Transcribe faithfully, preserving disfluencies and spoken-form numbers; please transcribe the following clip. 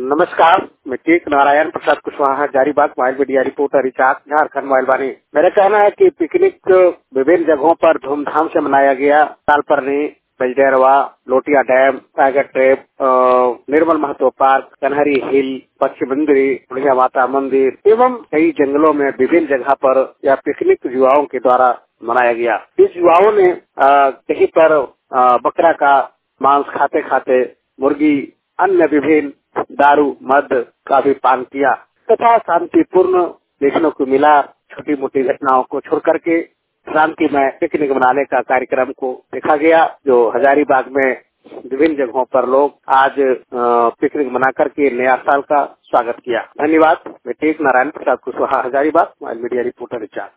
नमस्कार, मैं Tek Narayan Prasad Kushwaha, Hazaribagh mobile media reporter recharge Jharkhand mobile Vaani. मेरा कहना है कि पिकनिक विभिन्न जगहों पर धूमधाम से मनाया गया। Talparni, Bajderwa, Lotia dam, tiger trap, Nirmal Mahto park, Kanhari hill, पश्चिम मंदिर, बुढ़िया माता मंदिर एवं कई जंगलों में विभिन्न जगह पर यह पिकनिक युवाओं के द्वारा मनाया गया। इस युवाओं ने कहीं पर आ, बकरा का मांस खाते खाते मुर्गी, अन्य विभिन्न दारू मद का भी पान किया तथा शांतिपूर्ण देखने को मिला। छोटी मोटी घटनाओं को छोड़ करके शांतिमय पिकनिक मनाने का कार्यक्रम को देखा गया, जो हजारीबाग में विभिन्न जगहों पर लोग आज पिकनिक मना करके नया साल का स्वागत किया। धन्यवाद। मैं Tek Narayan Prasad Kushwaha, Hazaribagh mobile media reporter recharge.